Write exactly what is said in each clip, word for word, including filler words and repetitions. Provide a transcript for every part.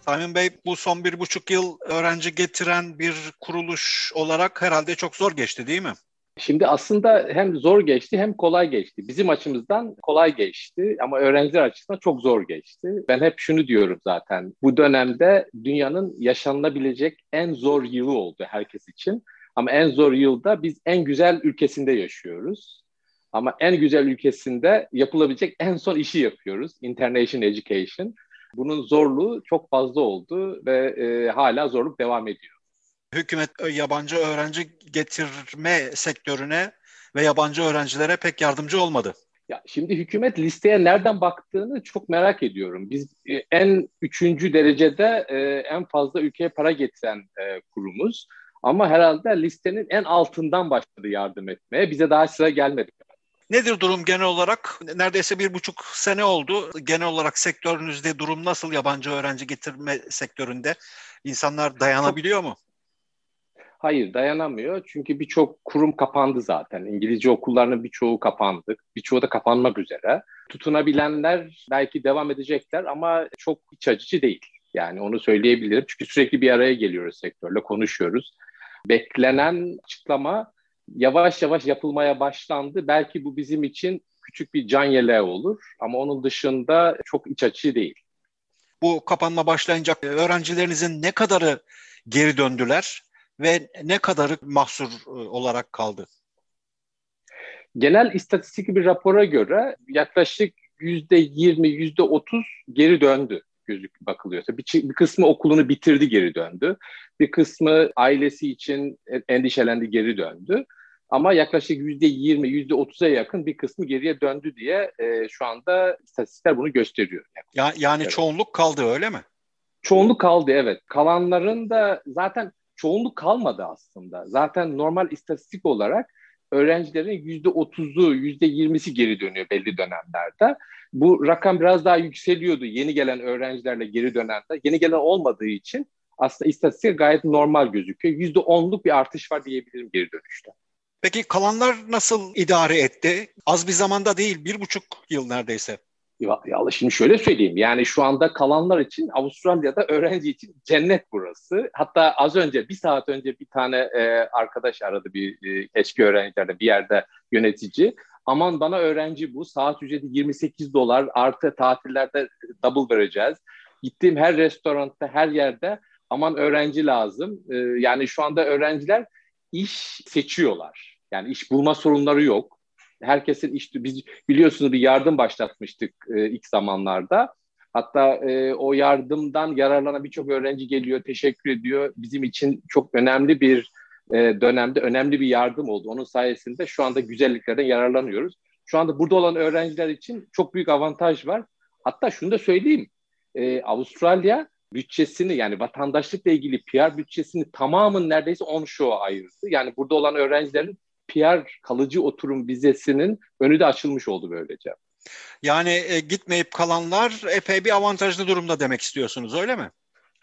Simon Bey, bu son bir buçuk yıl öğrenci getiren bir kuruluş olarak herhalde çok zor geçti, değil mi? Şimdi aslında hem zor geçti hem kolay geçti. Bizim açımızdan kolay geçti ama öğrenciler açısından çok zor geçti. Ben hep şunu diyorum zaten. Bu dönemde dünyanın yaşanılabilecek en zor yılı oldu herkes için. Ama en zor yılda biz en güzel ülkesinde yaşıyoruz. Ama en güzel ülkesinde yapılabilecek en son işi yapıyoruz. International Education. Bunun zorluğu çok fazla oldu ve e, hala zorluk devam ediyor. Hükümet yabancı öğrenci getirme sektörüne ve yabancı öğrencilere pek yardımcı olmadı. Ya şimdi hükümet listeye nereden baktığını çok merak ediyorum. Biz e, en üçüncü derecede e, en fazla ülkeye para getiren e, kurumuz. Ama herhalde listenin en altından başladı yardım etmeye. Bize daha sıra gelmedi. Nedir durum genel olarak? Neredeyse bir buçuk sene oldu. Genel olarak sektörünüzde durum nasıl, yabancı öğrenci getirme sektöründe? İnsanlar Çok dayanabiliyor mu? Hayır, dayanamıyor. Çünkü birçok kurum kapandı zaten. İngilizce okullarının birçoğu kapandı. Birçoğu da kapanmak üzere. Tutunabilenler belki devam edecekler ama çok iç açıcı değil. Yani onu söyleyebilirim. Çünkü sürekli bir araya geliyoruz sektörle, konuşuyoruz. Beklenen açıklama yavaş yavaş yapılmaya başlandı. Belki bu bizim için küçük bir can yeleği olur. Ama onun dışında çok iç açıcı değil. Bu kapanma başlayınca öğrencilerinizin ne kadarı geri döndüler ve ne kadarı mahsur e, olarak kaldı? Genel istatistik bir rapora göre yaklaşık yüzde yirmi, yüzde otuz geri döndü gözük bakılıyorsa. Bir, bir kısmı okulunu bitirdi, geri döndü. Bir kısmı ailesi için endişelendi, geri döndü. Ama yaklaşık yüzde yirmi, yüzde otuza yakın bir kısmı geriye döndü diye e, şu anda istatistikler bunu gösteriyor. Ya, yani Evet. çoğunluk kaldı, öyle mi? Çoğunluk kaldı, evet. Kalanların da zaten çoğunluk kalmadı aslında. Zaten normal istatistik olarak öğrencilerin yüzde otuzu, yüzde yirmisi geri dönüyor belli dönemlerde. Bu rakam biraz daha yükseliyordu yeni gelen öğrencilerle geri dönende. Yeni gelen olmadığı için aslında istatistik gayet normal gözüküyor. Yüzde onluk bir artış var diyebilirim geri dönüşte. Peki kalanlar nasıl idare etti? Az bir zamanda değil, bir buçuk yıl neredeyse. Ya, ya şimdi şöyle söyleyeyim. Yani şu anda kalanlar için Avustralya'da öğrenci için cennet burası. Hatta az önce, bir saat önce bir tane e, arkadaş aradı, bir e, eski öğrencilerde bir yerde yönetici. Aman bana öğrenci bu. Saat ücreti yirmi sekiz dolar, artı tatillerde double vereceğiz. Gittiğim her restoranda, her yerde aman öğrenci lazım. E, yani şu anda öğrenciler iş seçiyorlar. Yani iş bulma sorunları yok. Herkesin işte, biz biliyorsunuz bir yardım başlatmıştık e, ilk zamanlarda. Hatta e, o yardımdan yararlanan birçok öğrenci geliyor, teşekkür ediyor. Bizim için çok önemli bir e, dönemde önemli bir yardım oldu. Onun sayesinde şu anda güzelliklerden yararlanıyoruz. Şu anda burada olan öğrenciler için çok büyük avantaj var. Hatta şunu da söyleyeyim. E, Avustralya bütçesini, yani vatandaşlıkla ilgili P R bütçesini tamamını neredeyse onshore ayırdı. Yani burada olan öğrencilerin P R kalıcı oturum vizesinin önü de açılmış oldu böylece. Yani e, gitmeyip kalanlar epey bir avantajlı durumda demek istiyorsunuz, öyle mi?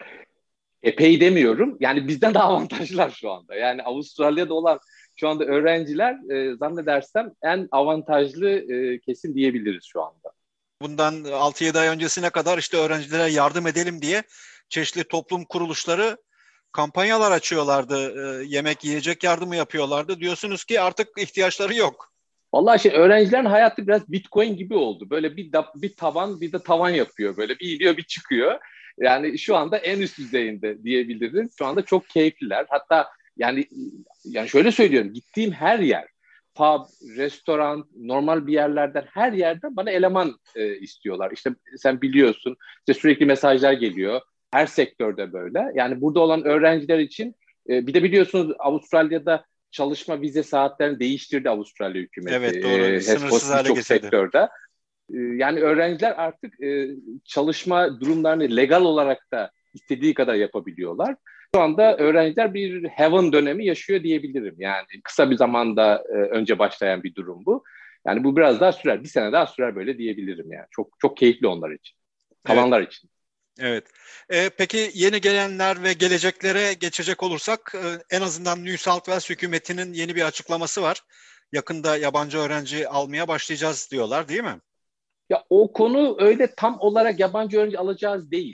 Epey demiyorum. Yani bizden daha avantajlılar şu anda. Yani Avustralya'da olan şu anda öğrenciler e, zannedersem en avantajlı e, kesim diyebiliriz şu anda. Bundan altı yedi ay öncesine kadar işte öğrencilere yardım edelim diye çeşitli toplum kuruluşları kampanyalar açıyorlardı. E, yemek, yiyecek yardımı yapıyorlardı. Diyorsunuz ki artık ihtiyaçları yok. Vallahi şey, öğrencilerin hayatı biraz Bitcoin gibi oldu. Böyle bir da, bir tavan bir de tavan yapıyor. Böyle bir iniyor bir çıkıyor. Yani şu anda en üst düzeyinde diyebiliriz. Şu anda çok keyifliler. Hatta yani yani şöyle söylüyorum. Gittiğim her yer, pub, restoran, normal bir yerlerden, her yerden bana eleman e, istiyorlar. İşte sen biliyorsun, işte sürekli mesajlar geliyor. Her sektörde böyle. Yani burada olan öğrenciler için e, bir de biliyorsunuz Avustralya'da çalışma vize saatlerini değiştirdi Avustralya hükümeti. Evet, doğru. E, Sınırsız hale birçok getirdi. sektörde. E, yani öğrenciler artık e, çalışma durumlarını legal olarak da istediği kadar yapabiliyorlar. Şu anda öğrenciler bir heaven dönemi yaşıyor diyebilirim. Yani kısa bir zamanda e, önce başlayan bir durum bu. Yani bu biraz daha sürer. Bir sene daha sürer böyle diyebilirim yani. Çok çok keyifli onlar için. Evet, Kalanlar için. evet. E, peki yeni gelenler ve geleceklere geçecek olursak e, en azından New South Wales hükümetinin yeni bir açıklaması var. Yakında yabancı öğrenci almaya başlayacağız diyorlar, değil mi? Ya o konu öyle tam olarak yabancı öğrenci alacağız değil aslında.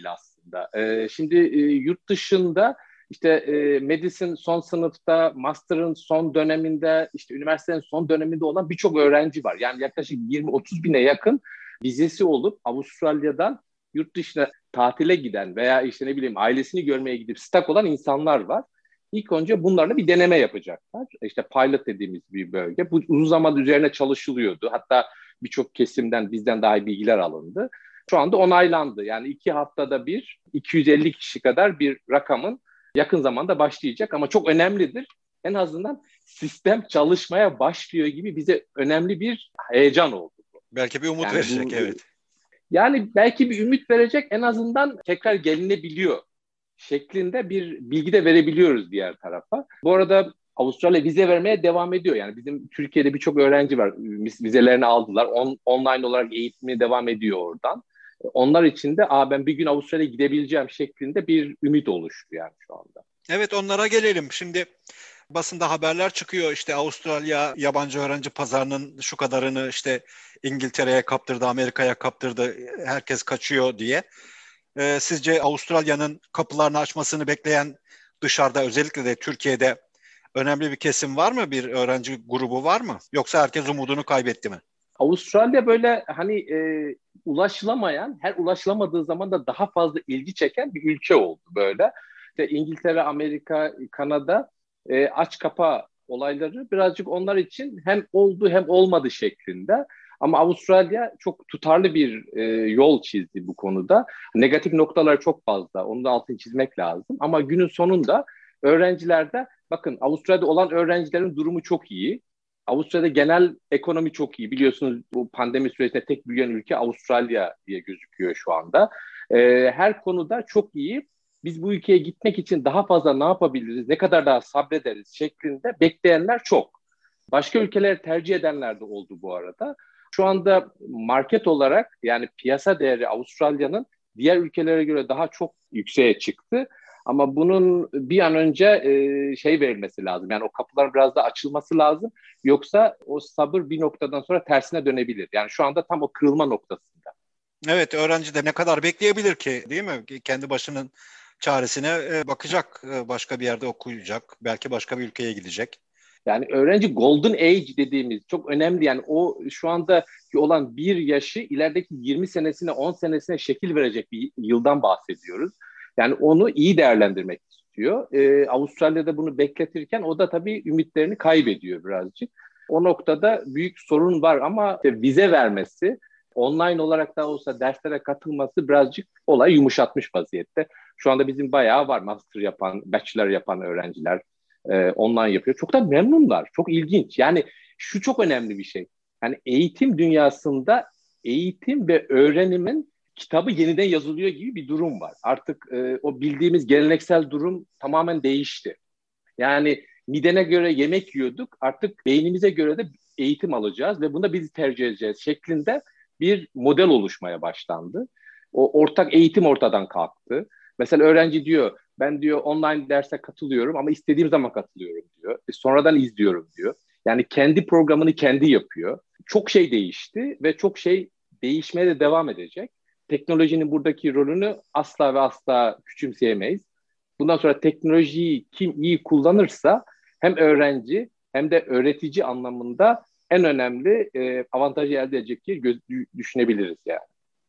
aslında. E, şimdi e, yurt dışında işte e, Medicine son sınıfta, Master'ın son döneminde, işte üniversitenin son döneminde olan birçok öğrenci var. Yani yaklaşık yirmi otuz bine yakın vizesi olup Avustralya'dan yurt dışına tatile giden veya işte ne bileyim ailesini görmeye gidip stak olan insanlar var. İlk önce bunlarla bir deneme yapacaklar. İşte pilot dediğimiz bir bölge. Bu uzun zaman üzerine çalışılıyordu. Hatta birçok kesimden bizden daha iyi bilgiler alındı. Şu anda onaylandı. Yani iki haftada bir iki yüz elli kişi kadar bir rakamın yakın zamanda başlayacak ama çok önemlidir. En azından sistem çalışmaya başlıyor gibi bize önemli bir heyecan oldu. Belki bir umut yani verecek, bu, evet. Yani belki bir ümit verecek, en azından tekrar gelinebiliyor şeklinde bir bilgi de verebiliyoruz diğer tarafa. Bu arada Avustralya vize vermeye devam ediyor. Yani bizim Türkiye'de birçok öğrenci var. Vizelerini aldılar. On, online olarak eğitimi devam ediyor oradan. Onlar için de Aa, ben bir gün Avustralya'ya gidebileceğim şeklinde bir ümit oluştu yani şu anda. Evet, onlara gelelim. Şimdi basında haberler çıkıyor. İşte Avustralya yabancı öğrenci pazarının şu kadarını işte İngiltere'ye kaptırdı, Amerika'ya kaptırdı. Herkes kaçıyor diye. Ee, sizce Avustralya'nın kapılarını açmasını bekleyen dışarıda, özellikle de Türkiye'de önemli bir kesim var mı? Bir öğrenci grubu var mı? Yoksa herkes umudunu kaybetti mi? Avustralya böyle hani e, ulaşılamayan, her ulaşılamadığı zaman da daha fazla ilgi çeken bir ülke oldu böyle. İşte İngiltere, Amerika, Kanada e, aç kapa olayları birazcık onlar için hem oldu hem olmadı şeklinde. Ama Avustralya çok tutarlı bir e, yol çizdi bu konuda. Negatif noktalar çok fazla. Onu da altını çizmek lazım. Ama günün sonunda öğrencilerde, bakın Avustralya'da olan öğrencilerin durumu çok iyi. Avustralya'da genel ekonomi çok iyi. Biliyorsunuz bu pandemi sürecinde tek büyüyen ülke Avustralya diye gözüküyor şu anda. Ee, her konuda çok iyi. Biz bu ülkeye gitmek için daha fazla ne yapabiliriz, ne kadar daha sabrederiz şeklinde bekleyenler çok. Başka ülkeleri tercih edenler de oldu bu arada. Şu anda market olarak, yani piyasa değeri Avustralya'nın diğer ülkelere göre daha çok yükseğe çıktı. Ama bunun bir an önce e, şey verilmesi lazım. Yani o kapılar biraz da açılması lazım. Yoksa o sabır bir noktadan sonra tersine dönebilir. Yani şu anda tam o kırılma noktasında. Evet, öğrenci de ne kadar bekleyebilir ki, değil mi? Kendi başının çaresine bakacak, başka bir yerde okuyacak, belki başka bir ülkeye gidecek. Yani öğrenci golden age dediğimiz çok önemli. Yani o şu anda olan bir yaşı ilerideki yirmi senesine, on senesine şekil verecek bir yıldan bahsediyoruz. Yani onu iyi değerlendirmek istiyor. Ee, Avustralya'da bunu bekletirken o da tabii ümitlerini kaybediyor birazcık. O noktada büyük sorun var ama işte vize vermesi, online olarak da olsa derslere katılması birazcık olay yumuşatmış vaziyette. Şu anda bizim bayağı var master yapan, bachelor yapan öğrenciler e, online yapıyor. Çok da memnunlar. Çok ilginç. Yani şu çok önemli bir şey. Yani eğitim dünyasında eğitim ve öğrenimin kitabı yeniden yazılıyor gibi bir durum var. Artık e, o bildiğimiz geleneksel durum tamamen değişti. Yani midene göre yemek yiyorduk. Artık beynimize göre de eğitim alacağız ve bunda bizi tercih edeceğiz şeklinde bir model oluşmaya başlandı. O ortak eğitim ortadan kalktı. Mesela öğrenci diyor, ben diyor online derse katılıyorum ama istediğim zaman katılıyorum diyor. E, sonradan izliyorum diyor. Yani kendi programını kendi yapıyor. Çok şey değişti ve çok şey değişmeye de devam edecek. Teknolojinin buradaki rolünü asla ve asla küçümseyemeyiz. Bundan sonra teknolojiyi kim iyi kullanırsa hem öğrenci hem de öğretici anlamında en önemli e, avantajı elde edecek diye göz- düşünebiliriz yani.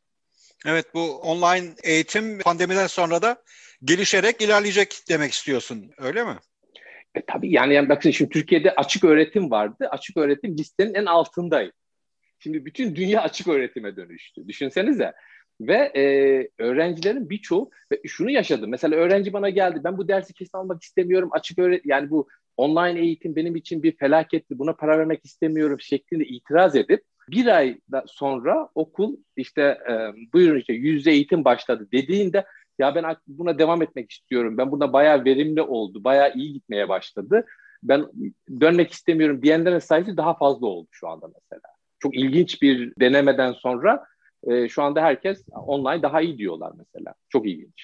Evet, bu online eğitim pandemiden sonra da gelişerek ilerleyecek demek istiyorsun, öyle mi? E, tabii yani, yani bakın şimdi Türkiye'de açık öğretim vardı. Açık öğretim listenin en altındaydı. Şimdi bütün dünya açık öğretime dönüştü. Düşünsenize. Ve e, öğrencilerin birçoğu ve şunu yaşadım. Mesela öğrenci bana geldi. Ben bu dersi kesin almak istemiyorum. Açık öğretim, yani bu online eğitim benim için bir felaketti. Buna para vermek istemiyorum şeklinde itiraz edip bir ay sonra okul işte e, buyurun işte yüz yüze eğitim başladı dediğinde ya ben buna devam etmek istiyorum. Ben buna bayağı verimli oldu. Bayağı iyi gitmeye başladı. Ben dönmek istemiyorum diyenlerin sayısı daha fazla oldu şu anda mesela. Çok ilginç bir denemeden sonra e, şu anda herkes online daha iyi diyorlar mesela. Çok ilginç.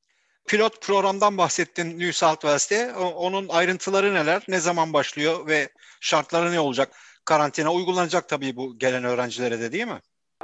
Pilot programdan bahsettin New South Wales'te. Onun ayrıntıları neler? Ne zaman başlıyor ve şartları ne olacak? Karantina uygulanacak tabii bu gelen öğrencilere de, değil mi?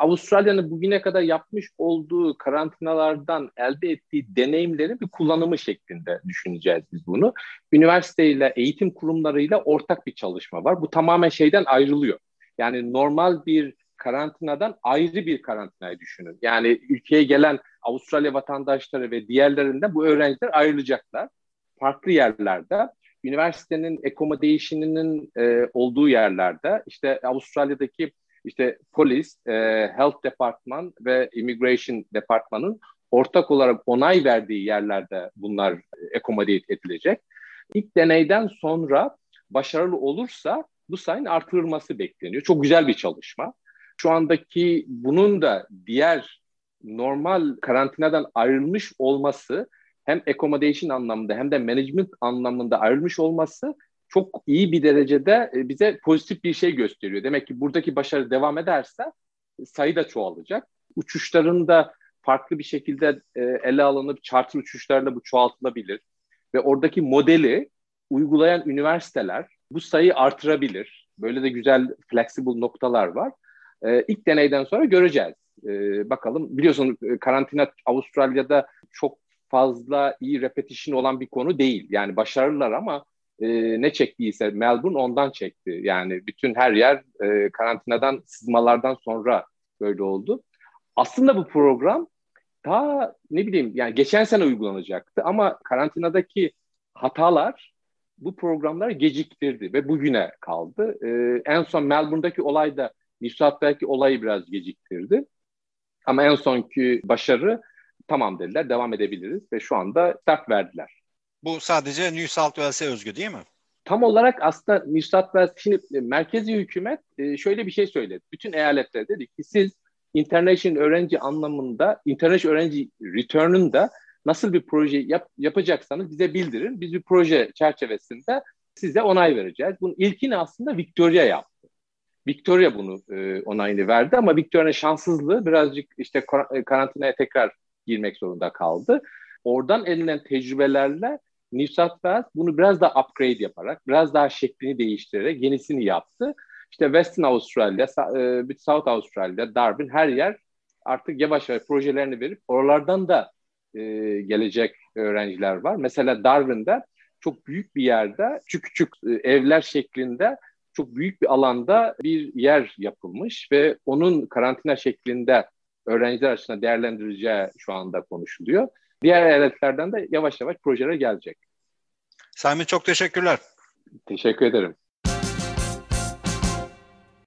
Avustralya'nın bugüne kadar yapmış olduğu karantinalardan elde ettiği deneyimlerin bir kullanımı şeklinde düşüneceğiz biz bunu. Üniversiteyle, eğitim kurumlarıyla ortak bir çalışma var. Bu tamamen şeyden ayrılıyor. Yani normal bir karantinadan ayrı bir karantinayı düşünün. Yani ülkeye gelen Avustralya vatandaşları ve diğerlerinden bu öğrenciler ayrılacaklar. Farklı yerlerde, üniversitenin accommodation'ının e, olduğu yerlerde, işte Avustralya'daki işte polis, e, health departman ve immigration departmanın ortak olarak onay verdiği yerlerde bunlar accommodate edilecek. İlk deneyden sonra başarılı olursa bu sayının artırılması bekleniyor. Çok güzel bir çalışma. Şu andaki bunun da diğer normal karantinadan ayrılmış olması, hem accommodation anlamında hem de management anlamında ayrılmış olması çok iyi bir derecede bize pozitif bir şey gösteriyor. Demek ki buradaki başarı devam ederse sayı da çoğalacak. Uçuşların da farklı bir şekilde ele alınıp charter uçuşlarla bu çoğaltılabilir. Ve oradaki modeli uygulayan üniversiteler bu sayıyı artırabilir. Böyle de güzel flexible noktalar var. İlk deneyden sonra göreceğiz. Bakalım, biliyorsun karantina Avustralya'da çok fazla iyi repetition olan bir konu değil. Yani başarılılar ama e, ne çektiyse Melbourne ondan çekti. Yani bütün her yer e, karantinadan, sızmalardan sonra böyle oldu. Aslında bu program daha ne bileyim yani geçen sene uygulanacaktı ama karantinadaki hatalar bu programları geciktirdi ve bugüne kaldı. E, en son Melbourne'daki olay da New South Wales'daki olayı biraz geciktirdi. Ama en sonki başarı tamam dediler, devam edebiliriz ve şu anda start verdiler. Bu sadece New South Wales'e özgü değil mi? Tam olarak aslında New South Wales, şimdi merkezi hükümet şöyle bir şey söyledi. Bütün eyaletlere dedi ki siz international öğrenci anlamında, international öğrenci return'unda nasıl bir proje yap, yapacaksanız bize bildirin. Biz bir proje çerçevesinde size onay vereceğiz. Bunun ilkini aslında Victoria yaptı. Victoria bunu e, onayını verdi ama Victoria'nın şanssızlığı birazcık işte karantinaya tekrar girmek zorunda kaldı. Oradan edinilen tecrübelerle New South Wales bunu biraz daha upgrade yaparak, biraz daha şeklini değiştirerek yenisini yaptı. İşte Western Australia, South Australia, Darwin, her yer artık yavaş yavaş projelerini verip oralardan da e, gelecek öğrenciler var. Mesela Darwin'de çok büyük bir yerde, küçük küçük evler şeklinde çok büyük bir alanda bir yer yapılmış ve onun karantina şeklinde öğrenciler açısından değerlendireceği şu anda konuşuluyor. Diğer eyaletlerden de yavaş yavaş projeler gelecek. Sami, çok teşekkürler. Teşekkür ederim.